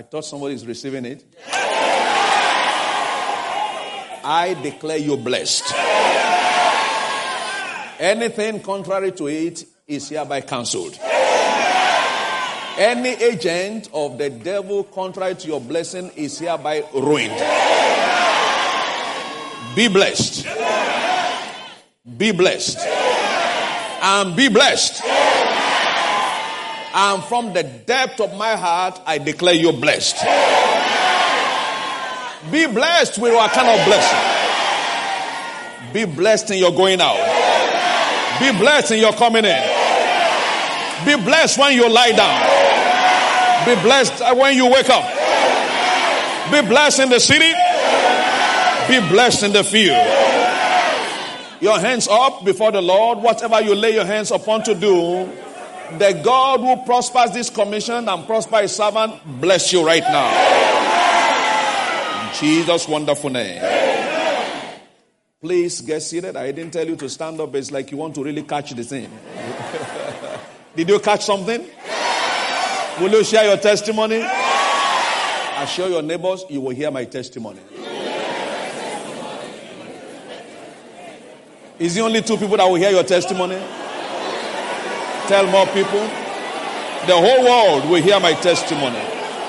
thought somebody is receiving it. I declare you blessed. Anything contrary to it is hereby cancelled. Any agent of the devil contrary to your blessing is hereby ruined. Be blessed. Be blessed. And be blessed. And from the depth of my heart, I declare you blessed. Be blessed with what kind of blessing? Be blessed in your going out. Be blessed in your coming in. Be blessed when you lie down. Be blessed when you wake up. Be blessed in the city. Be blessed in the field. Your hands up before the Lord. Whatever you lay your hands upon to do, the God who prospers this commission and prosper his servant, bless you right now. In Jesus' wonderful name. Please get seated. I didn't tell you to stand up. It's like you want to really catch the thing. Did you catch something? Will you share your testimony? Assure your neighbors you will hear my testimony. Is it only 2 people that will hear your testimony? Tell more people. The whole world will hear my testimony.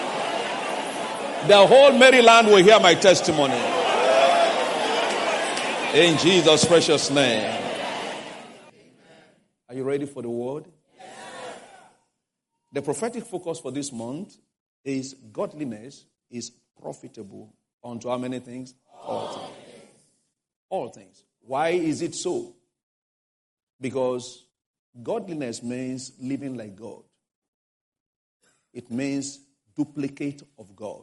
The whole Maryland will hear my testimony. In Jesus' precious name. Are you ready for the word? The prophetic focus for this month is godliness is profitable unto how many things? All things. All things. Why is it so? Because godliness means living like God. It means duplicate of God.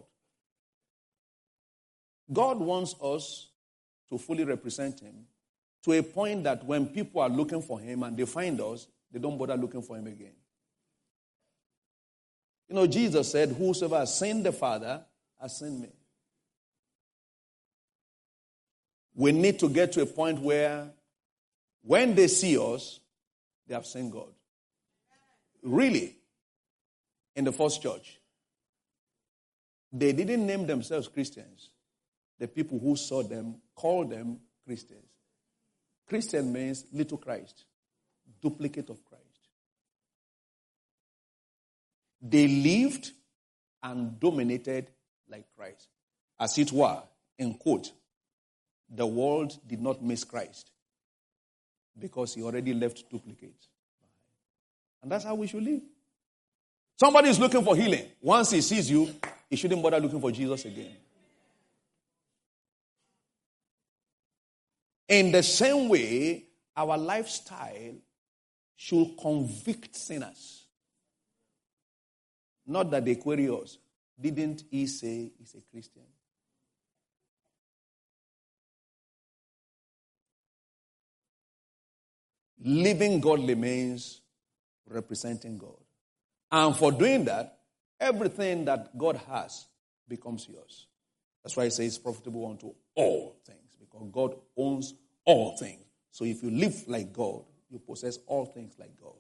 God wants us to fully represent him to a point that when people are looking for him and they find us, they don't bother looking for him again. You know, Jesus said, whosoever has seen the Father has seen me. We need to get to a point where when they see us, they have seen God. Really, in the first church, they didn't name themselves Christians. The people who saw them called them Christians. Christian means little Christ, duplicate of Christ. They lived and dominated like Christ. As it were, in quote, the world did not miss Christ because he already left duplicates. And that's how we should live. Somebody is looking for healing. Once he sees you, he shouldn't bother looking for Jesus again. In the same way, our lifestyle should convict sinners. Not that they query us. Didn't he say he's a Christian? Living godly means representing God. And for doing that, everything that God has becomes yours. That's why he says it's profitable unto all things. Because God owns all things. So if you live like God, you possess all things like God.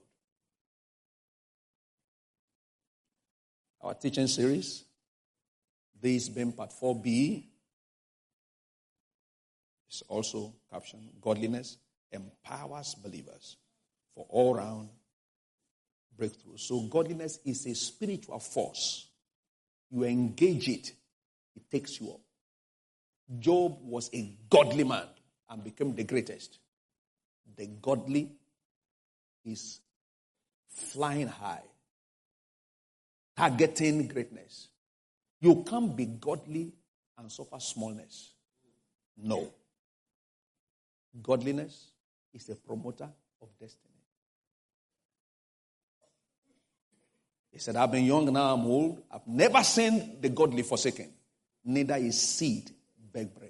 Our teaching series, this being part 4B, is also captioned, Godliness Empowers Believers for All-Round Breakthrough. So godliness is a spiritual force. You engage it, it takes you up. Job was a godly man and became the greatest. The godly is flying high, targeting greatness. You can't be godly and suffer smallness. No. Godliness is a promoter of destiny. He said, I've been young, now I'm old. I've never seen the godly forsaken. Neither is seed beg bread.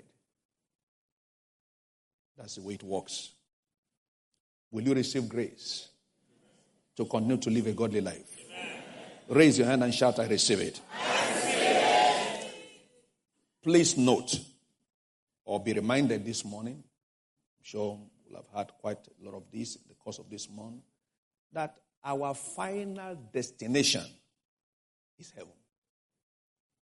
That's the way it works. Will you receive grace to continue to live a godly life? Amen. Raise your hand and shout, I receive it. I receive it. Please note or be reminded this morning, I'm sure we'll have had quite a lot of this in the course of this month, that our final destination is heaven.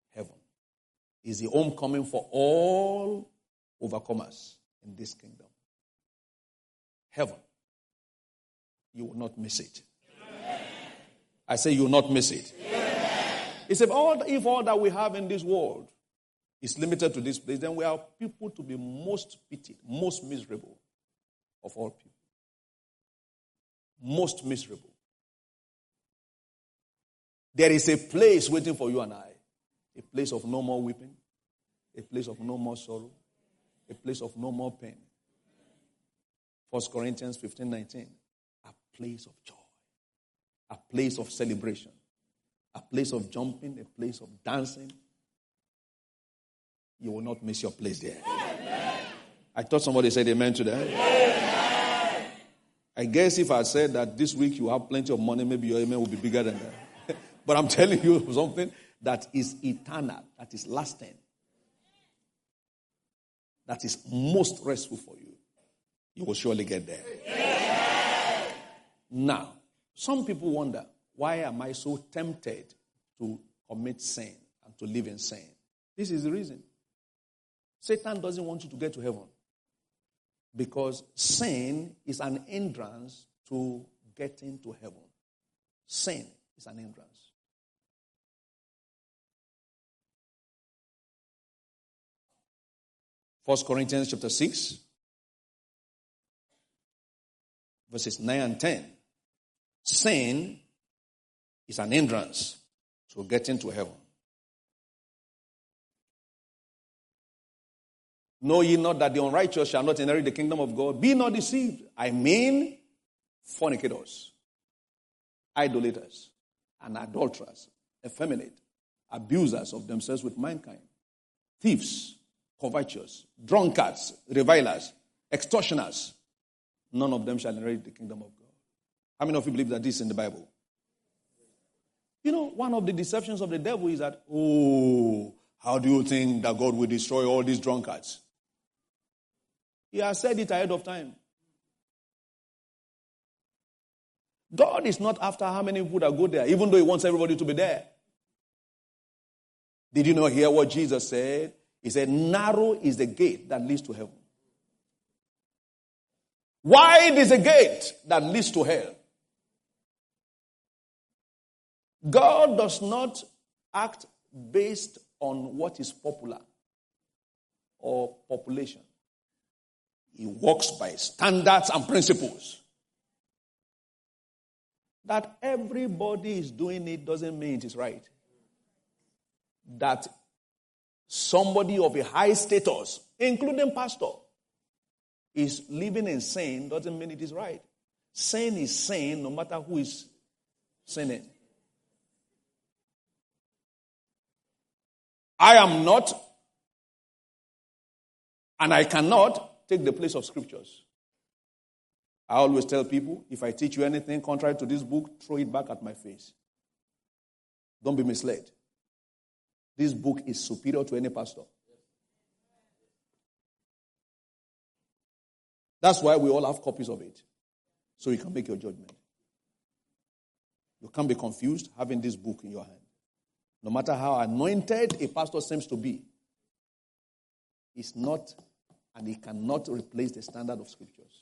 is the homecoming for all overcomers in this kingdom. Heaven. You will not miss it. Amen. I say you will not miss it. Amen. It's if all that we have in this world is limited to this place, then we are people to be most pitied, most miserable of all people. Most miserable. There is a place waiting for you and I. A place of no more weeping. A place of no more sorrow. A place of no more pain. 1 Corinthians 15:19. A place of joy. A place of celebration. A place of jumping. A place of dancing. You will not miss your place there. Amen. I thought somebody said amen to that. Amen. I guess if I said that this week you have plenty of money, maybe your amen will be bigger than that. But I'm telling you something that is eternal, that is lasting, that is most restful for you. You will surely get there. Amen. Now, some people wonder, why am I so tempted to commit sin and to live in sin? This is the reason. Satan doesn't want you to get to heaven. Because sin is an hindrance to getting to heaven. Sin is an hindrance. First Corinthians chapter 6, verses 9 and 10. Sin is an hindrance to getting to heaven. Know ye not that the unrighteous shall not inherit the kingdom of God? Be not deceived. I mean, fornicators, idolaters, and adulterers, effeminate, abusers of themselves with mankind, thieves, covetous, drunkards, revilers, extortioners. None of them shall inherit the kingdom of God. How many of you believe that this is in the Bible? You know, one of the deceptions of the devil is that, how do you think that God will destroy all these drunkards? He has said it ahead of time. God is not after how many people that go there, even though he wants everybody to be there. Did you not hear what Jesus said? He said, narrow is the gate that leads to heaven. Wide is the gate that leads to hell. God does not act based on what is popular or population. He works by standards and principles. That everybody is doing it doesn't mean it is right. That somebody of a high status, including pastor, is living in sin doesn't mean it is right. Sin is sin no matter who is sinning. I am not, and I cannot take the place of scriptures. I always tell people, if I teach you anything contrary to this book, throw it back at my face. Don't be misled. This book is superior to any pastor. That's why we all have copies of it. So you can make your judgment. You can't be confused having this book in your hand. No matter how anointed a pastor seems to be, it's not, and he cannot replace the standard of scriptures.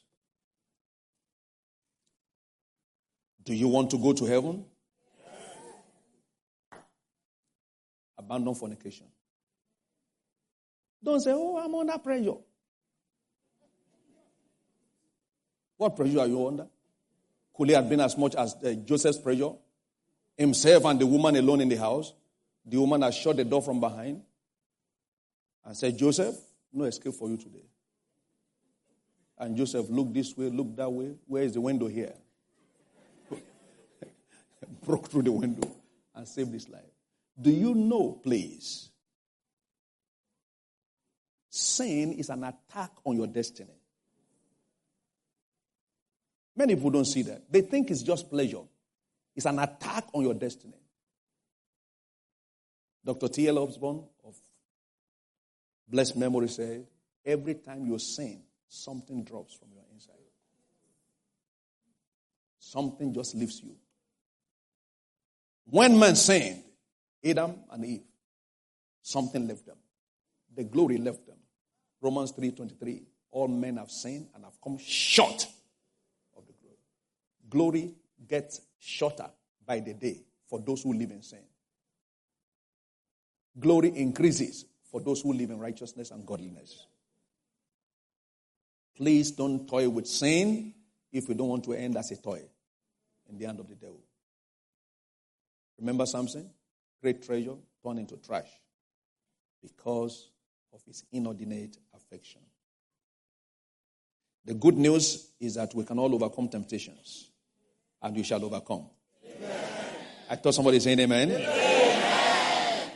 Do you want to go to heaven? Yes. Abandon fornication. Don't say, I'm under pressure. What pressure are you under? Could it have been as much as Joseph's pressure? Himself and the woman alone in the house. The woman has shut the door from behind and said, Joseph, no escape for you today. And Joseph looked this way, looked that way. Where is the window here? Broke through the window and saved his life. Do you know, please, sin is an attack on your destiny. Many people don't see that. They think it's just pleasure. It's an attack on your destiny. Dr. T.L. Osborne of blessed memory said, every time you sin, something drops from your inside. Something just leaves you. When men sinned, Adam and Eve, something left them. the glory left them. Romans 3:23. All men have sinned and have come short of the glory. Glory gets shorter by the day for those who live in sin. Glory increases for those who live in righteousness and godliness. Please don't toy with sin if you don't want to end as a toy in the hand of the devil. Remember Samson? Great treasure turned into trash because of his inordinate affection. The good news is that we can all overcome temptations, and we shall overcome. Amen. I thought somebody saying amen. Amen.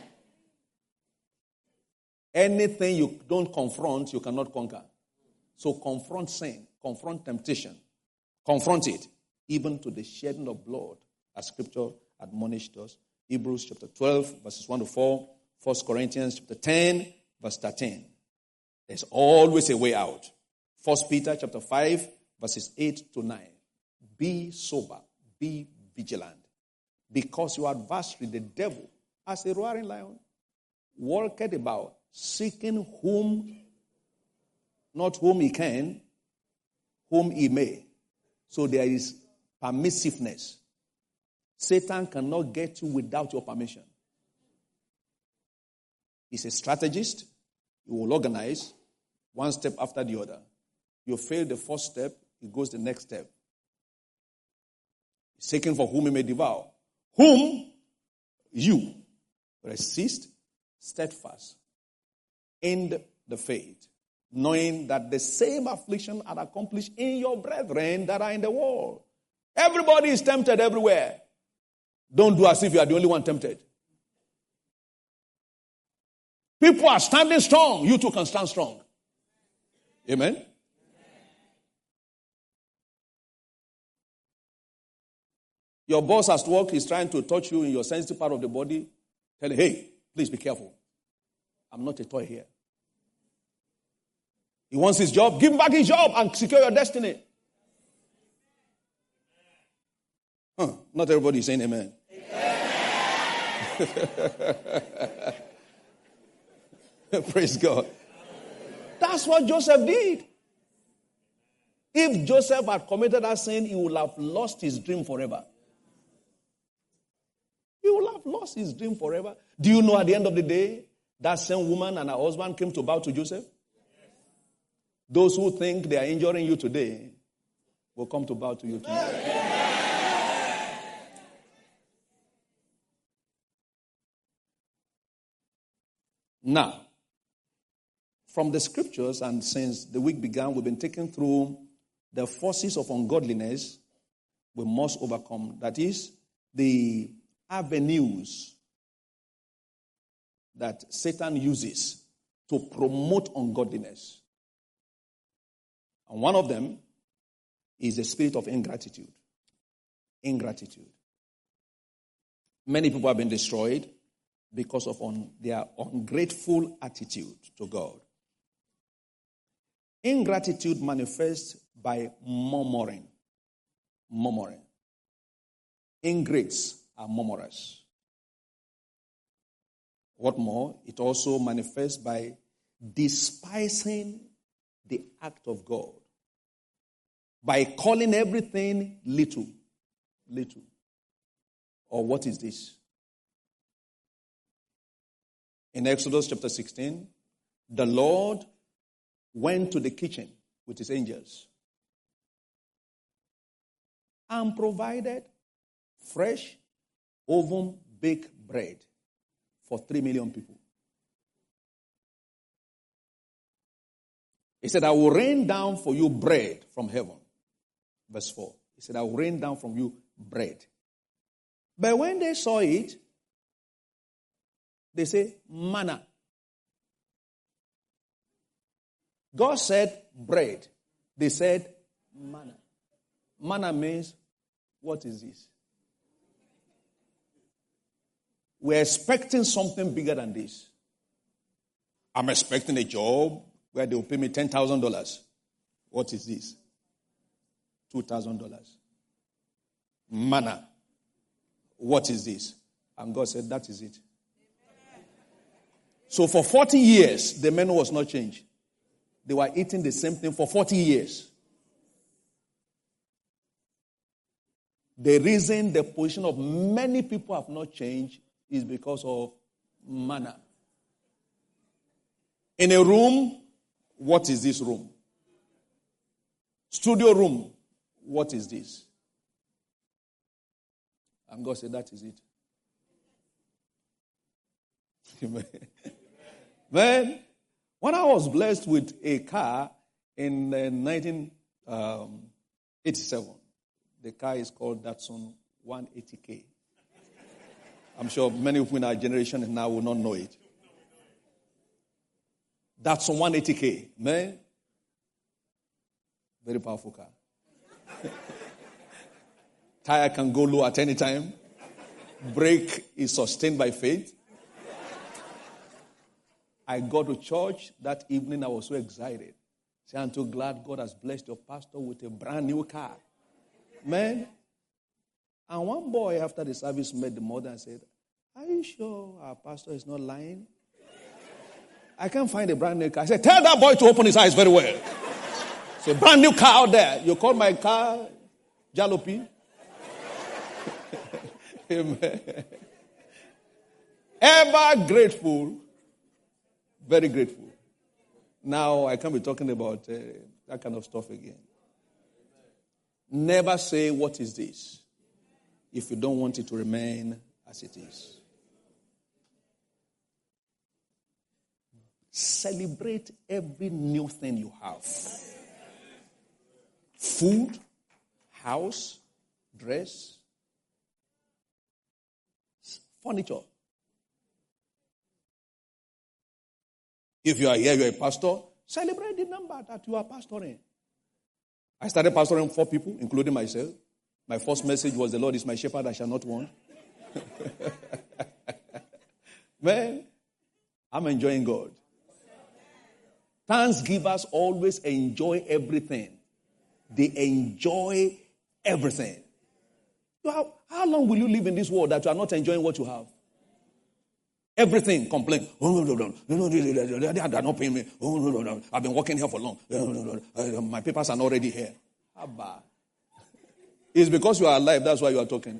Anything you don't confront, you cannot conquer. So confront sin, confront temptation, confront it, even to the shedding of blood, as Scripture admonished us. Hebrews chapter 12, verses 1 to 4, 1 Corinthians chapter 10, verse 13. There's always a way out. 1 Peter chapter 5, verses 8 to 9. Be sober, be vigilant, because your adversary, the devil, as a roaring lion, walketh about, seeking whom, not whom he can, whom he may. So there is permissiveness. Satan cannot get you without your permission. He's a strategist. He will organize one step after the other. You fail the first step, he goes the next step. He's seeking for whom he may devour. Whom you resist steadfast in the faith, knowing that the same affliction are accomplished in your brethren that are in the world. Everybody is tempted everywhere. Don't do as if you are the only one tempted. People are standing strong. You too can stand strong. Amen? Your boss at work is trying to touch you in your sensitive part of the body. Tell him, hey, please be careful. I'm not a toy here. He wants his job. Give him back his job and secure your destiny. Not everybody is saying amen. Praise God. That's what Joseph did. If Joseph had committed that sin, he would have lost his dream forever. He would have lost his dream forever. Do you know at the end of the day, that same woman and her husband came to bow to Joseph? Those who think they are injuring you today will come to bow to you tomorrow. Now, from the scriptures, and since the week began, we've been taking through the forces of ungodliness we must overcome. That is, the avenues that Satan uses to promote ungodliness. And one of them is the spirit of ingratitude. Ingratitude. Many people have been destroyed because of their ungrateful attitude to God. Ingratitude manifests by murmuring. Murmuring. Ingrates are murmurers. What more? It also manifests by despising the act of God. By calling everything little. Little. Or what is this? In Exodus chapter 16, the Lord went to the kitchen with his angels and provided fresh, oven-baked bread for 3 million people. He said, I will rain down for you bread from heaven. Verse 4. He said, I will rain down from you bread. But when they saw it, they say, manna. God said bread. They said manna. Manna means, what is this? We're expecting something bigger than this. I'm expecting a job where they will pay me $10,000. What is this? $2,000. Manna. What is this? And God said, that is it. So for 40 years, the menu was not changed. They were eating the same thing for 40 years. The reason the position of many people have not changed is because of manner. In a room, what is this room? Studio room, what is this? And God said, that is it. Then, when I was blessed with a car in 1987, the car is called Datsun 180K. I'm sure many people in our generation now will not know it. Datsun 180K, man. Very powerful car. Tire can go low at any time. Brake is sustained by faith. I got to church that evening. I was so excited. Say, I'm so glad God has blessed your pastor with a brand new car. Man. And one boy after the service met the mother and said, are you sure our pastor is not lying? I can't find a brand new car. I said, tell that boy to open his eyes very well. It's a brand new car out there. You call my car Jalopy? Amen. Ever grateful. Very grateful. Now I can't be talking about that kind of stuff again. Never say, what is this? If you don't want it to remain as it is. Celebrate every new thing you have. Food, house, dress, furniture. If you are here, you are a pastor, celebrate the number that you are pastoring. I started pastoring 4 people, including myself. My first message was, the Lord is my shepherd, I shall not want. Man, I'm enjoying God. Thanksgivers always enjoy everything. They enjoy everything. How long will you live in this world that you are not enjoying what you have? Everything, complain. Oh, no, they are not paying me. Oh, no, I've been working here for long. My papers are not already here. How bad? It's because you are alive, that's why you are talking.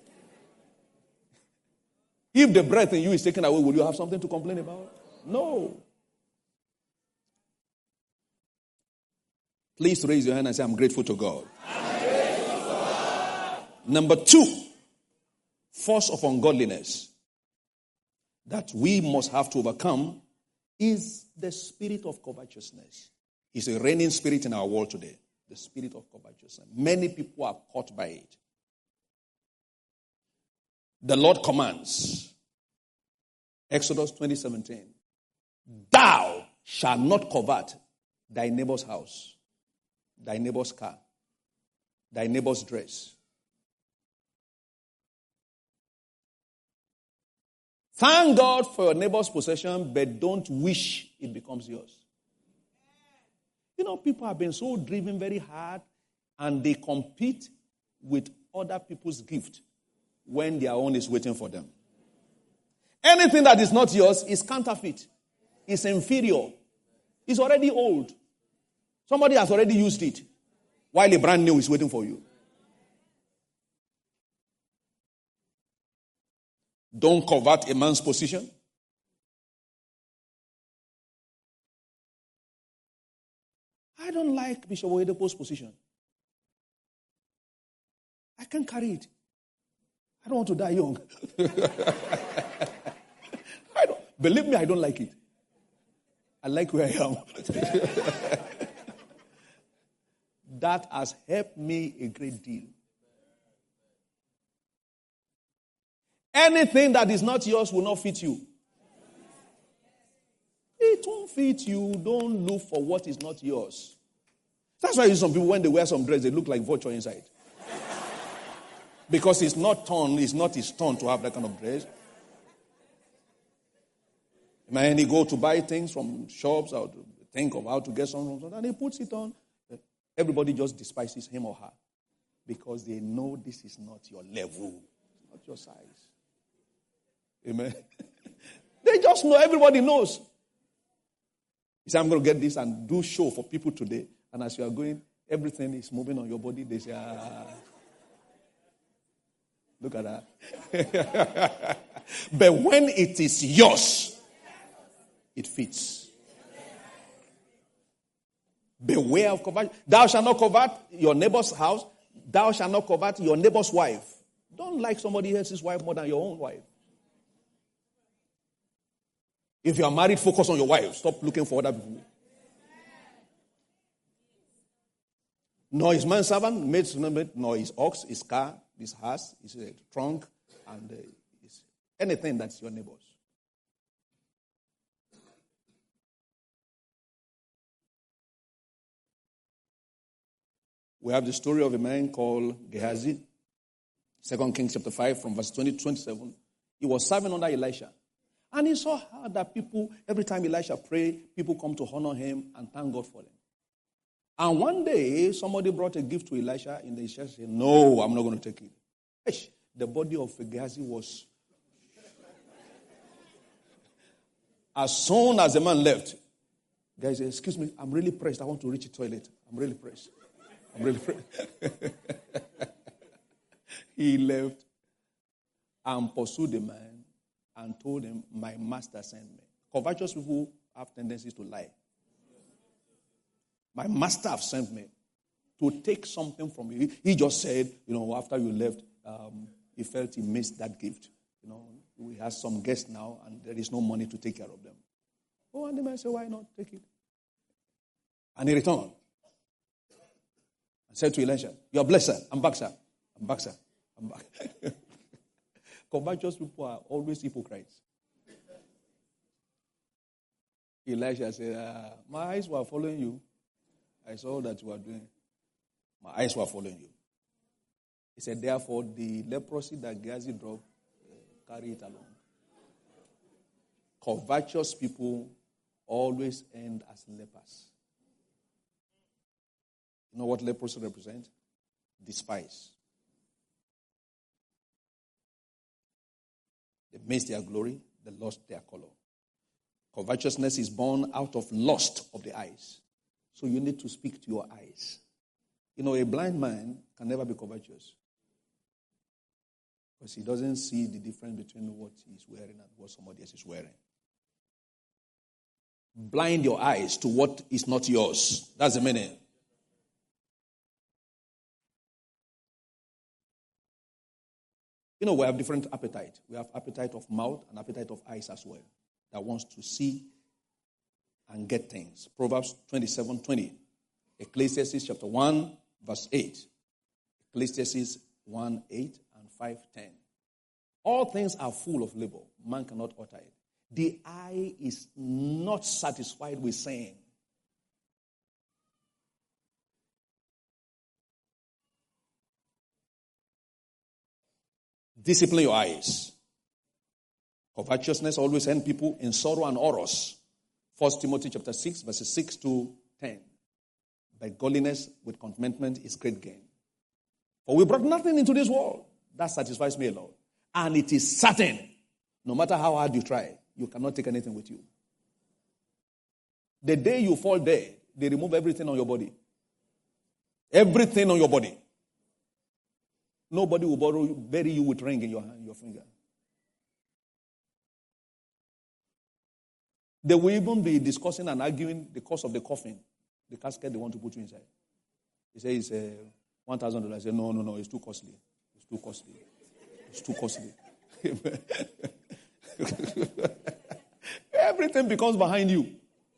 If the breath in you is taken away, will you have something to complain about? No. Please raise your hand and say, I'm grateful to God. Grateful to God. Number 2, force of ungodliness that we must have to overcome is the spirit of covetousness. It's a reigning spirit in our world today. The spirit of covetousness. Many people are caught by it. The Lord commands, Exodus 20:17, thou shalt not covet thy neighbor's house, thy neighbor's car, thy neighbor's dress. Thank God for your neighbor's possession, but don't wish it becomes yours. You know, people have been so driven very hard and they compete with other people's gift when their own is waiting for them. Anything that is not yours is counterfeit. It's inferior. It's already old. Somebody has already used it while a brand new is waiting for you. Don't covet a man's position. I don't like Bishop Oyedepo's position. I can't carry it. I don't want to die young. Believe me, I don't like it. I like where I am. That has helped me a great deal. Anything that is not yours will not fit you. It won't fit you. Don't look for what is not yours. That's why some people, when they wear some dress, they look like vulture inside. Because it's not his turn to have that kind of dress. Man, he go to buy things from shops or to think of how to get something, and he puts it on. Everybody just despises him or her because they know this is not your level, not your size. Amen. They They just know. Everybody knows. He said, I'm going to get this and do show for people today. And as you are going, everything is moving on your body. They say, look at that. But when it is yours, it fits. Beware of covet. Thou shalt not covet your neighbor's house. Thou shalt not covet your neighbor's wife. Don't like somebody else's wife more than your own wife. If you are married, focus on your wife. Stop looking for other people. Nor his manservant, maid, nor his ox, his car, his house, his trunk, and anything that's your neighbor's. We have the story of a man called Gehazi. 2 Kings chapter 5 from verse 20 to 27. He was serving under Elisha. And he saw how that people, every time Elisha prayed, people come to honor him and thank God for him. And one day, somebody brought a gift to Elisha in the church. Said, no, I'm not going to take it. The body of Gehazi was... As soon as the man left, guys said, excuse me, I'm really pressed. I want to reach the toilet. I'm really pressed. He left and pursued the man and told him, my master sent me. Covetous people have tendencies to lie. My master have sent me to take something from you. He just said, after you left, he felt he missed that gift. We have some guests now and there is no money to take care of them. Oh, and the man said, why not take it? And he returned. And said to Elisha, you're blessed, sir. I'm back, sir. I'm back, sir. I'm back. Covetous people are always hypocrites. Elisha said, my eyes were following you. I saw that you were doing. My eyes were following you. He said, therefore, the leprosy that Gehazi dropped, carry it along. Covetous people always end as lepers. You know what leprosy represents? Despise. They missed their glory, they lost their color. Covetousness is born out of lust of the eyes. So you need to speak to your eyes. A blind man can never be covetous. Because he doesn't see the difference between what he's wearing and what somebody else is wearing. Blind your eyes to what is not yours. That's the meaning. We have different appetite. We have appetite of mouth and appetite of eyes as well. That wants to see and get things. Proverbs 27:20. Ecclesiastes chapter 1, verse 8. Ecclesiastes 1:8 and 5:10. All things are full of labor. Man cannot utter it. The eye is not satisfied with saying. Discipline your eyes. Covetousness always ends people in sorrow and horrors. 1 Timothy chapter 6, verses 6 to 10. But godliness with contentment is great gain. For we brought nothing into this world. That satisfies me, Lord. And it is certain, no matter how hard you try, you cannot take anything with you. The day you fall dead, they remove everything on your body. Everything on your body. Nobody will bury you with ring in your hand, your finger. They will even be discussing and arguing the cost of the coffin, the casket they want to put you inside. He says it's $1,000. I say, no, it's too costly. It's too costly. It's too costly. Everything becomes behind you.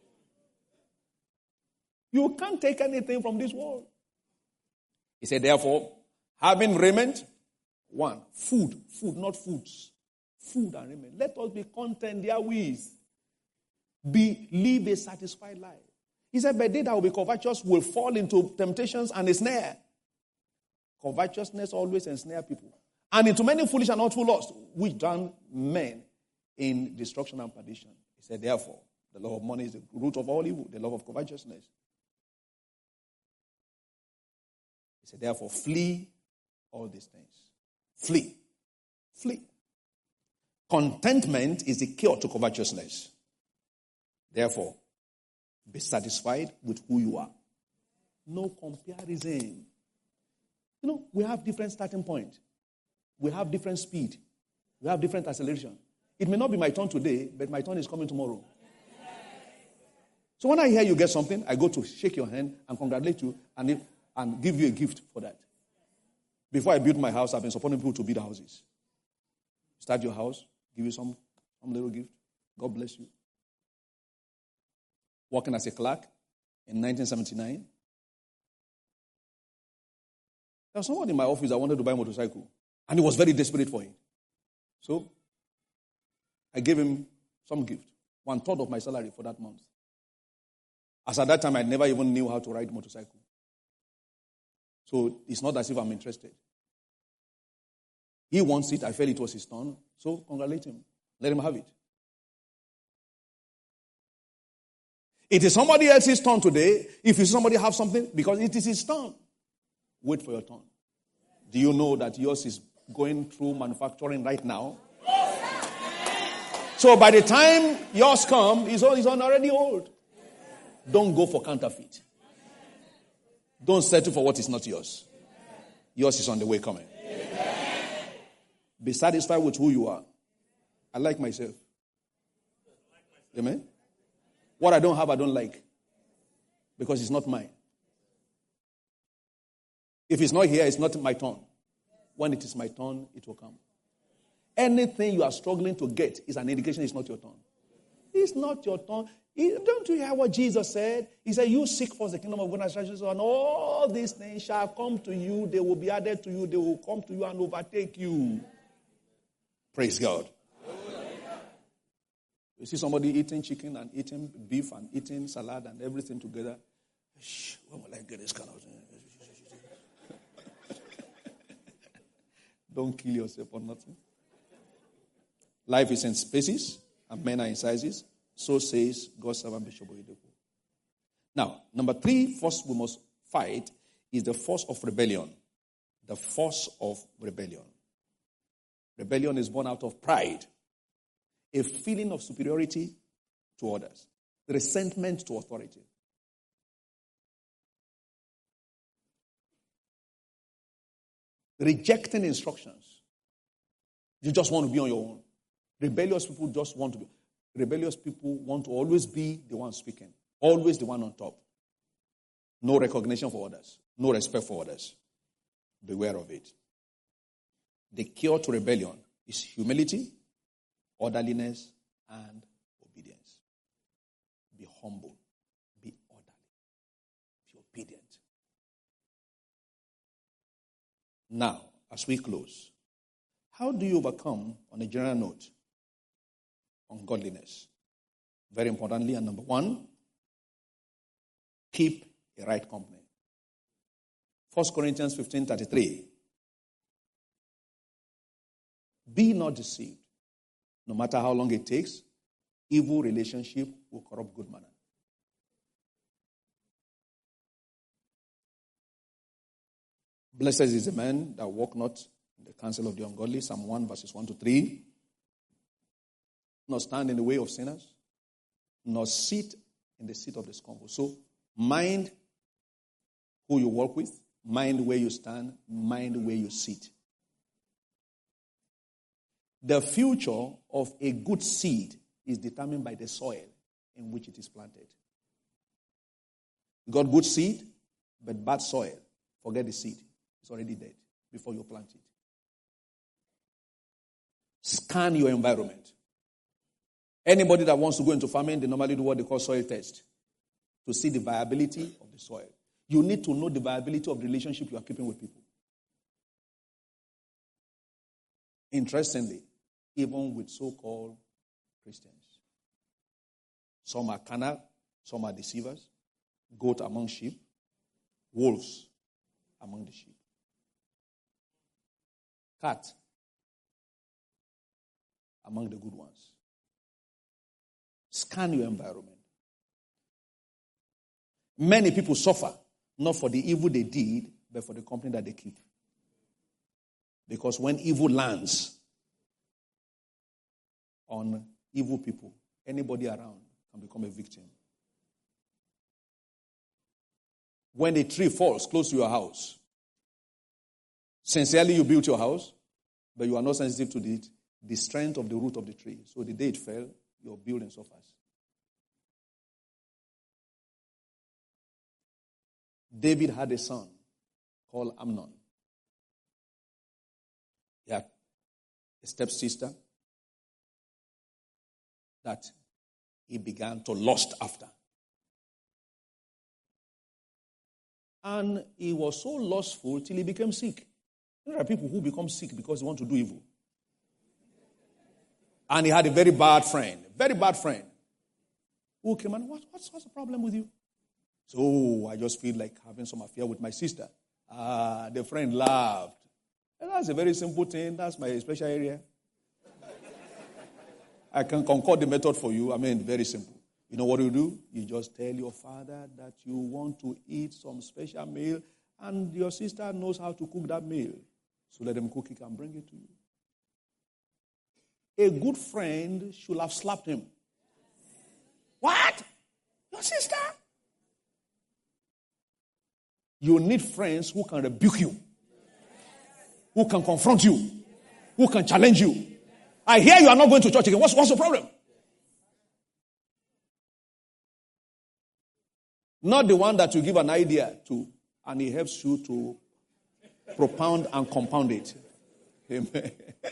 You can't take anything from this world. He said, therefore, having raiment, one, food, not foods. Food and raiment. Let us be content therewith. Live a satisfied life. He said, but they that will be covetous will fall into temptations and a snare. Covetousness always ensnare people. And into many foolish and hurtful lusts, which drown men in destruction and perdition. He said, therefore, the love of money is the root of all evil, the love of covetousness. He said, therefore, flee all these things. Flee. Contentment is the cure to covetousness. Therefore, be satisfied with who you are. No comparison. We have different starting points. We have different speed. We have different acceleration. It may not be my turn today, but my turn is coming tomorrow. So when I hear you get something, I go to shake your hand and congratulate you and give you a gift for that. Before I built my house, I've been supporting people to build houses. Start your house, give you some little gift. God bless you. Working as a clerk in 1979. There was someone in my office that wanted to buy a motorcycle, and he was very desperate for it. So I gave him some gift, 1/3 of my salary for that month. As at that time, I never even knew how to ride a motorcycle. So it's not as if I'm interested. He wants it. I felt it was his turn. So congratulate him. Let him have it. It is somebody else's turn today. If you see somebody have something, because it is his turn, wait for your turn. Do you know that yours is going through manufacturing right now? So by the time yours comes, it's already old. Don't go for counterfeit. Don't settle for what is not yours. Yours is on the way coming. Be satisfied with who you are. I like myself. Amen? What I don't have, I don't like. Because it's not mine. If it's not here, it's not my turn. When it is my turn, it will come. Anything you are struggling to get is an indication it's not your turn. It's not your turn. Don't you hear what Jesus said? He said, you seek first the kingdom of God and righteousness, and all these things shall come to you. They will be added to you. They will come to you and overtake you. Praise God. You see somebody eating chicken and eating beef and eating salad and everything together. When will I get this kind of thing? Don't kill yourself for nothing. Life is in spaces and men are in sizes. So says God's servant Bishop Oyedepo. Now, number 3 force we must fight is the force of rebellion. The force of rebellion. Rebellion is born out of pride, a feeling of superiority to others, resentment to authority. Rejecting instructions. You just want to be on your own. Rebellious people want to always be the one speaking, always the one on top. No recognition for others, no respect for others. Beware of it. The cure to rebellion is humility, orderliness, and obedience. Be humble, be orderly, be obedient. Now, as we close, how do you overcome, on a general note, ungodliness? Very importantly, and number 1, keep a right company. 1 Corinthians 15:33. Be not deceived. No matter how long it takes, evil relationship will corrupt good manner. Blessed is the man that walk not in the counsel of the ungodly. Psalm 1 verses 1-3. Nor stand in the way of sinners, nor sit in the seat of the scornful. So mind who you work with, mind where you stand, mind where you sit. The future of a good seed is determined by the soil in which it is planted. You got good seed, but bad soil. Forget the seed. It's already dead before you plant it. Scan your environment. Anybody that wants to go into farming, they normally do what they call soil test to see the viability of the soil. You need to know the viability of the relationship you are keeping with people. Interestingly, even with so-called Christians. Some are carnal, some are deceivers, goat among sheep, wolves among the sheep. Cat among the good ones. Scan your environment. Many people suffer, not for the evil they did, but for the company that they keep. Because when evil lands, on evil people. Anybody around can become a victim. When a tree falls close to your house, sincerely you built your house, but you are not sensitive to the strength of the root of the tree. So the day it fell, your building suffers. David had a son called Amnon. He had a stepsister that he began to lust after. And he was so lustful till he became sick. There are people who become sick because they want to do evil. And he had a very bad friend, who came and, what's the problem with you? So I just feel like having some affair with my sister. The friend laughed. And that's a very simple thing. That's my special area. I can concord the method for you. Very simple. You know what you do? You just tell your father that you want to eat some special meal, and your sister knows how to cook that meal. So let them cook it and bring it to you. A good friend should have slapped him. What? Your sister? You need friends who can rebuke you, who can confront you, who can challenge you. I hear you are not going to church again. What's the problem? Not the one that you give an idea to, and he helps you to propound and compound it. Amen.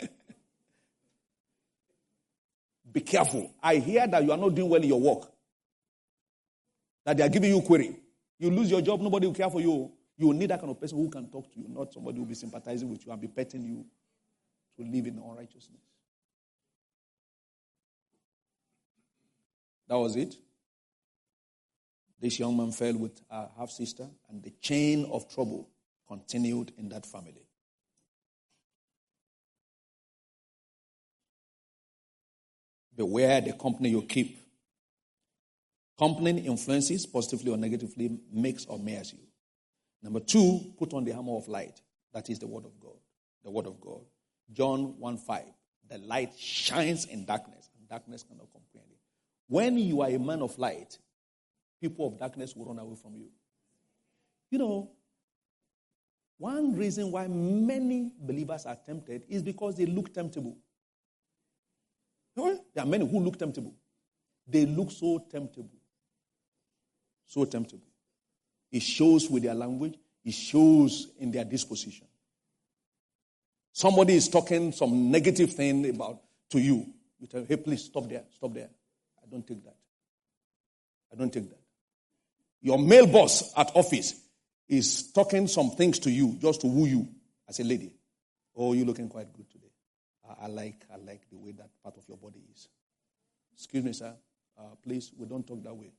Be careful. I hear that you are not doing well in your work, that they are giving you query. You lose your job, nobody will care for you. You will need that kind of person who can talk to you, not somebody who will be sympathizing with you and be petting you to live in unrighteousness. That was it. This young man fell with a half-sister, and the chain of trouble continued in that family. Beware the company you keep. Company influences positively or negatively, makes or mars you. Number 2, put on the armor of light. That is the word of God. The word of God. John 1:5. The light shines in darkness, and darkness cannot comprehend it. When you are a man of light, people of darkness will run away from you. You know, one reason why many believers are tempted is because they look temptable. There are many who look temptable. They look so temptable. So temptable. It shows with their language. It shows in their disposition. Somebody is talking some negative thing to you. You tell, hey, please, stop there. I don't take that. Your male boss at office is talking some things to you just to woo you as a lady. Oh, you're looking quite good today. I like the way that part of your body is. Excuse me, sir. Please, we don't talk that way.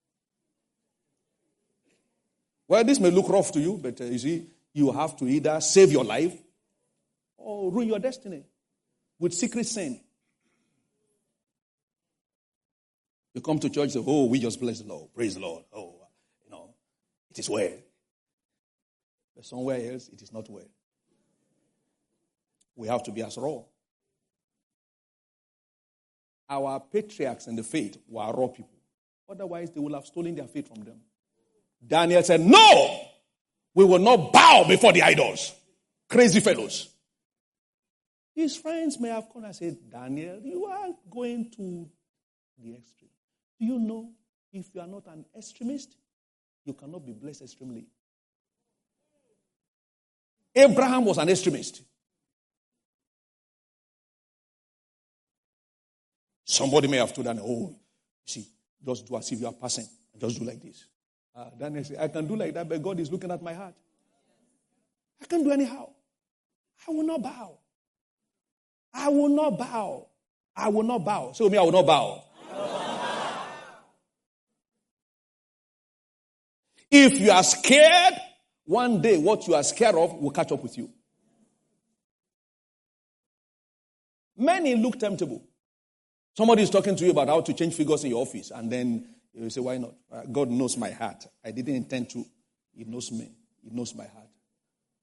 Well, this may look rough to you, but you see, you have to either save your life or ruin your destiny with secret sin. You come to church and say, oh, we just bless the Lord. Praise the Lord. Oh, it is well. But somewhere else, it is not well. We have to be as raw. Our patriarchs in the faith were raw people. Otherwise, they would have stolen their faith from them. Daniel said, no, we will not bow before the idols. Crazy fellows. His friends may have come and said, Daniel, you are going to the extreme. Do you know, if you are not an extremist, you cannot be blessed extremely. Abraham was an extremist. Somebody may have told Daniel, oh, see, just do as if you are passing. Just do like this. Daniel said, I can do like that, but God is looking at my heart. I can't do anyhow. I will not bow. I will not bow. I will not bow. Say with me, I will not bow. If you are scared, one day what you are scared of will catch up with you. Many look temptable. Somebody is talking to you about how to change figures in your office, and then you say, why not? God knows my heart. I didn't intend to. He knows me. He knows my heart.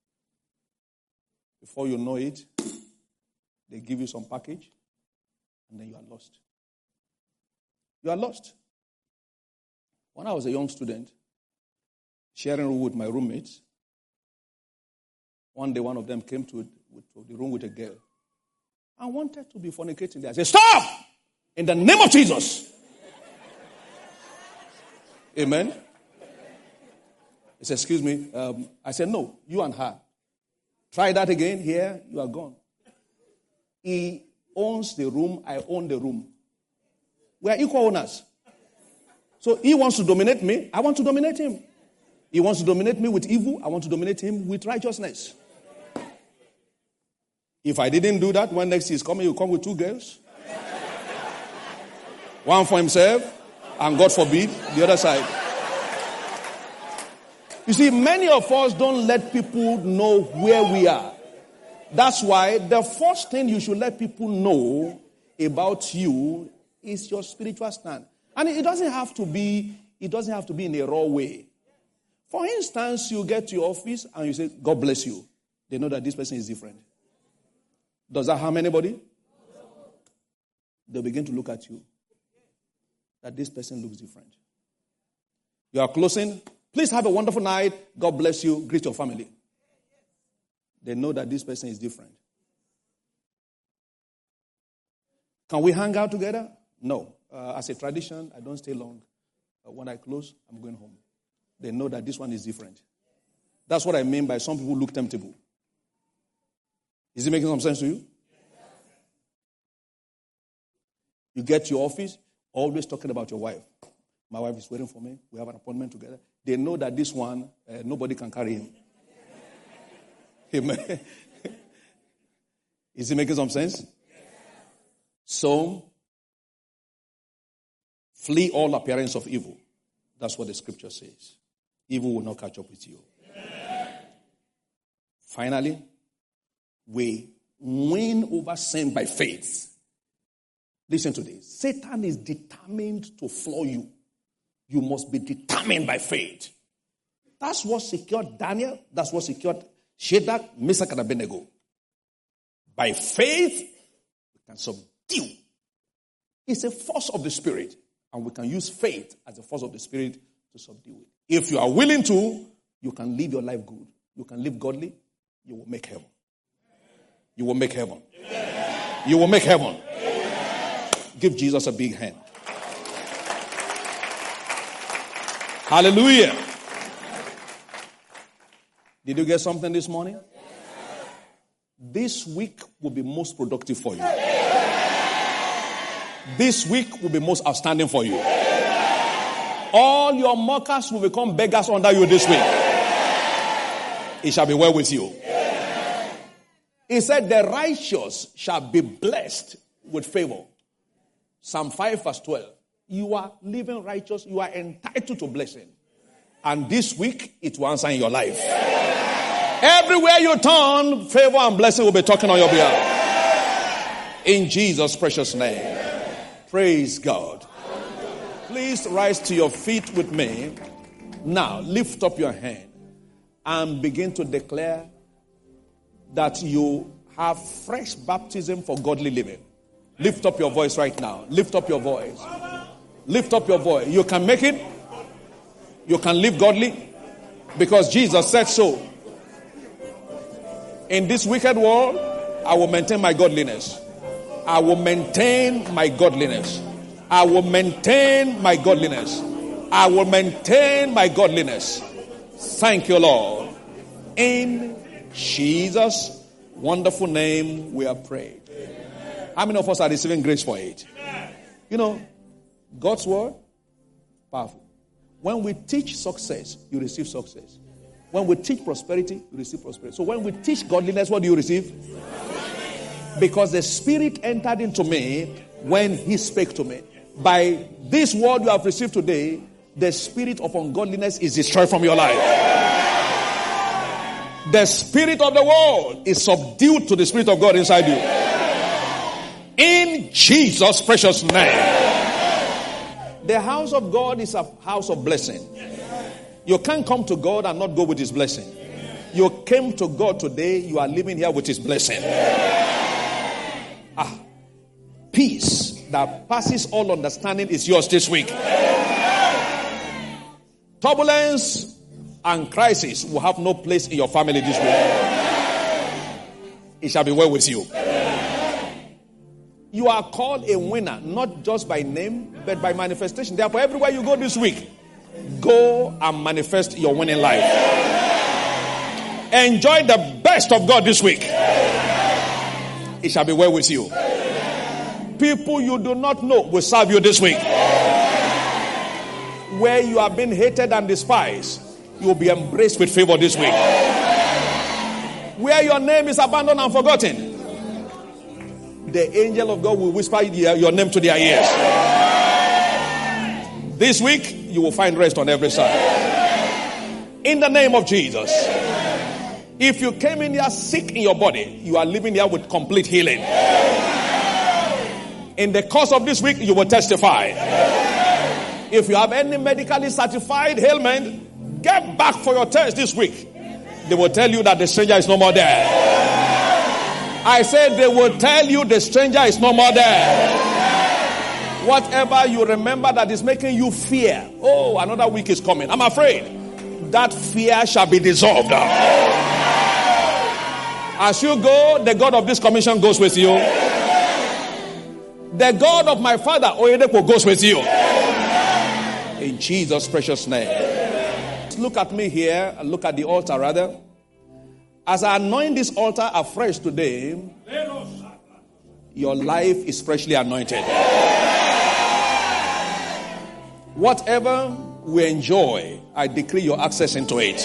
Before you know it, they give you some package, and then you are lost. You are lost. When I was a young student, sharing a room with my roommates, one day one of them came to the room with a girl and wanted to be fornicating there. I said, stop! In the name of Jesus. Amen. He said, excuse me. I said, no, you and her. Try that again. Here, you are gone. He owns the room. I own the room. We are equal owners. So he wants to dominate me. I want to dominate him. He wants to dominate me with evil. I want to dominate him with righteousness. If I didn't do that, when next he's coming, he'll come with two girls. One for himself, and God forbid, the other side. You see, many of us don't let people know where we are. That's why the first thing you should let people know about you is your spiritual stand. And it doesn't have to be in a raw way. For instance, you get to your office and you say, God bless you. They know that this person is different. Does that harm anybody? They'll begin to look at you. That this person looks different. You are closing. Please have a wonderful night. God bless you. Greet your family. They know that this person is different. Can we hang out together? No. As a tradition, I don't stay long. When I close, I'm going home. They know that this one is different. That's what I mean by some people look temptable. Is it making some sense to you? You get to your office, always talking about your wife. My wife is waiting for me. We have an appointment together. They know that this one, nobody can carry him. Amen. Is it making some sense? So, flee all appearance of evil. That's what the scripture says. Evil will not catch up with you. Finally, we win over sin by faith. Listen to this. Satan is determined to floor you. You must be determined by faith. That's what secured Daniel. That's what secured Shadrach, Meshach, and Abednego. By faith, we can subdue. It's a force of the Spirit. And we can use faith as a force of the Spirit to subdue it. If you are willing to, you can live your life good. You can live godly. You will make heaven. You will make heaven. Amen. You will make heaven. Amen. Give Jesus a big hand. Hallelujah. Did you get something this morning? This week will be most productive for you. This week will be most outstanding for you. All your mockers will become beggars under you this week. It shall be well with you. He said the righteous shall be blessed with favor. Psalm 5 verse 12. You are living righteous. You are entitled to blessing. And this week, it will answer in your life. Everywhere you turn, favor and blessing will be talking on your behalf. In Jesus' precious name. Praise God. Please rise to your feet with me. Now, lift up your hand and begin to declare that you have fresh baptism for godly living. Lift up your voice right now. Lift up your voice. Lift up your voice. You can make it. You can live godly because Jesus said so. In this wicked world, I will maintain my godliness. I will maintain my godliness. I will maintain my godliness. I will maintain my godliness. Thank you, Lord. In Jesus' wonderful name, we are prayed. How many of us are receiving grace for it? You know, God's word, powerful. When we teach success, you receive success. When we teach prosperity, you receive prosperity. So when we teach godliness, what do you receive? Because the Spirit entered into me when He spake to me. By this word you have received today, the spirit of ungodliness is destroyed from your life. The spirit of the world is subdued to the Spirit of God inside you. In Jesus' precious name. The house of God is a house of blessing. You can't come to God and not go with His blessing. You came to God today, you are living here with His blessing. peace that passes all understanding is yours this week. Turbulence and crisis will have no place in your family this week. It shall be well with you. You are called a winner, not just by name, but by manifestation. Therefore, everywhere you go this week, go and manifest your winning life. Enjoy the best of God this week. It shall be well with you. People you do not know will serve you this week. Where you have been hated and despised, you will be embraced with favor this week. Where your name is abandoned and forgotten, the angel of God will whisper your name to their ears. This week, you will find rest on every side. In the name of Jesus. If you came in here sick in your body, you are living here with complete healing. In the course of this week, you will testify. If you have any medically certified ailment, get back for your test this week. They will tell you that the stranger is no more there. I said they will tell you the stranger is no more there. Whatever you remember that is making you fear, oh, another week is coming, I'm afraid, that fear shall be dissolved. As you go, the God of this commission goes with you. The God of my father, Oyedepo, goes with you. In Jesus' precious name. Look at me here, and look at the altar rather. As I anoint this altar afresh today, your life is freshly anointed. Whatever we enjoy, I decree your access into it.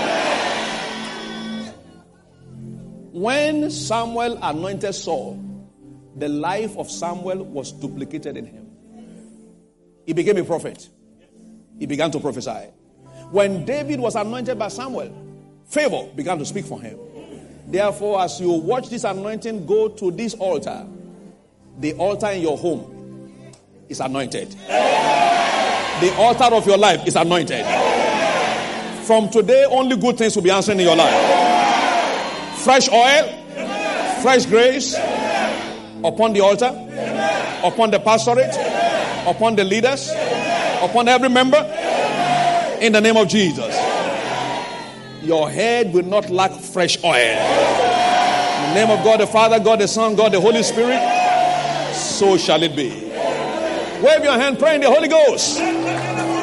When Samuel anointed Saul, the life of Samuel was duplicated in him. He became a prophet. He began to prophesy. When David was anointed by Samuel, favor began to speak for him. Therefore, as you watch this anointing go to this altar, the altar in your home is anointed. The altar of your life is anointed. From today, only good things will be answering in your life. Fresh oil, fresh grace upon the altar, upon the pastorate, upon the leaders, upon every member. In the name of Jesus. Your head will not lack fresh oil. In the name of God the Father, God the Son, God the Holy Spirit, so shall it be. Wave your hand, pray in the Holy Ghost.